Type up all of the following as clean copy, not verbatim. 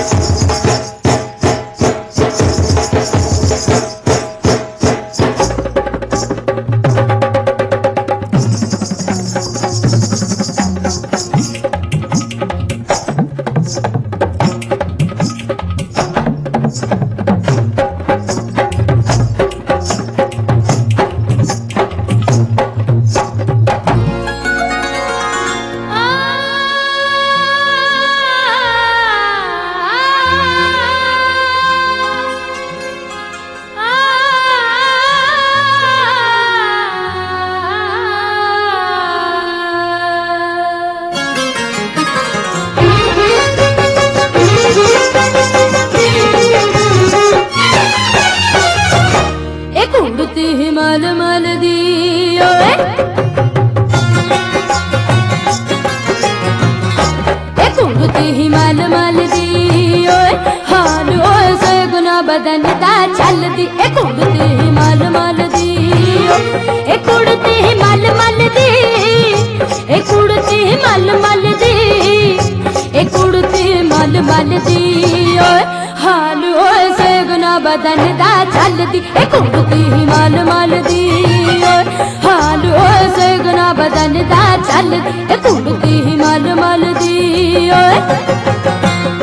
बदन दा चल दी ए कुड़ती मल मल दी ए कुड़ती मल मल दी ए कुड़ती मल मल दी ए कुड़ती मल मल दी ओए हाल ओए से गुना बदन दा चल दी ए कुड़ती मल मल दी ओए हाल ओए से गुना बदन दा चल दी ए कुड़ती मल मल दी ओए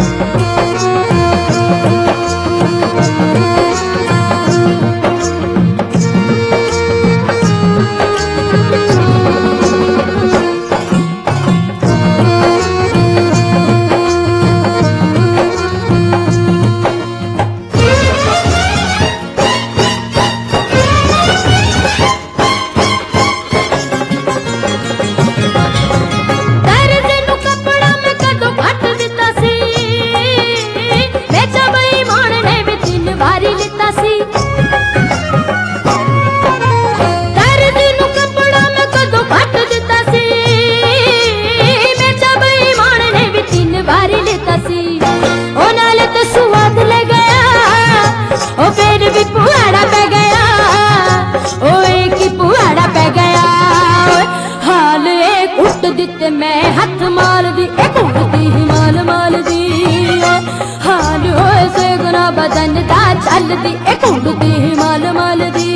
मैं हथ माल दी ए कुड़ती माल माल दी हाल होए से गुना बदन दा चल दी ए कुड़ती माल माल दी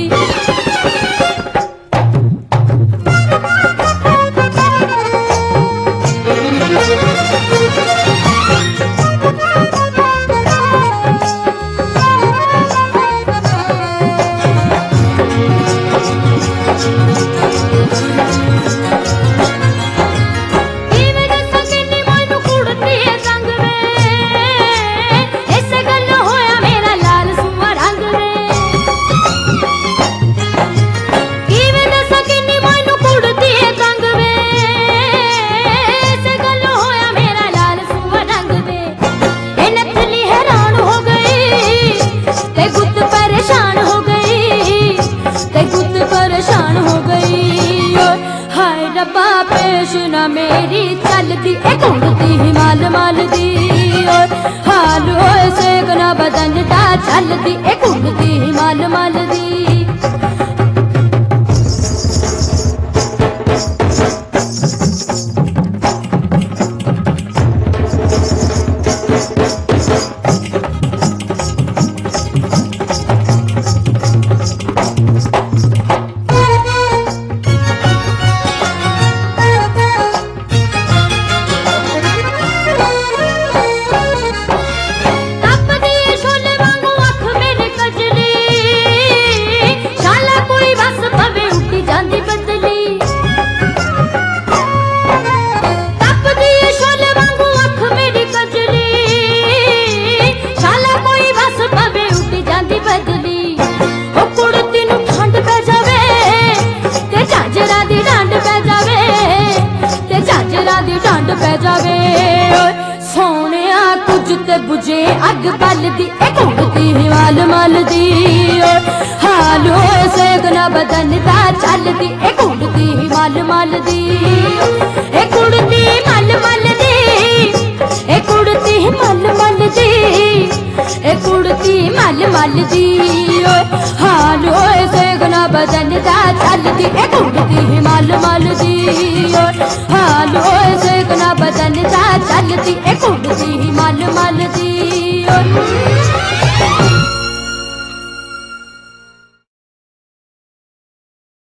पेश न मेरी चलती ए कुड़ती माल माल दी हाल होए से गुना बदन दा चलती ए कुड़ती माल माल दी सोनिया कुछ ते बुझे अग बल दी ए कुड़ती माल माल दी हाल होए से गुना बदन दा चल दी ए कुड़ती माल माल दी ए कुड़ती मल मल दी ए कुड़ती मल मल दी ए कुड़ती मल मल दी हाल होए से गुना बदन दा चल दी ए कुड़ती मल मल दी हाल होए से गुना बदन दा चल दी ए कुड़ती मल मल दी।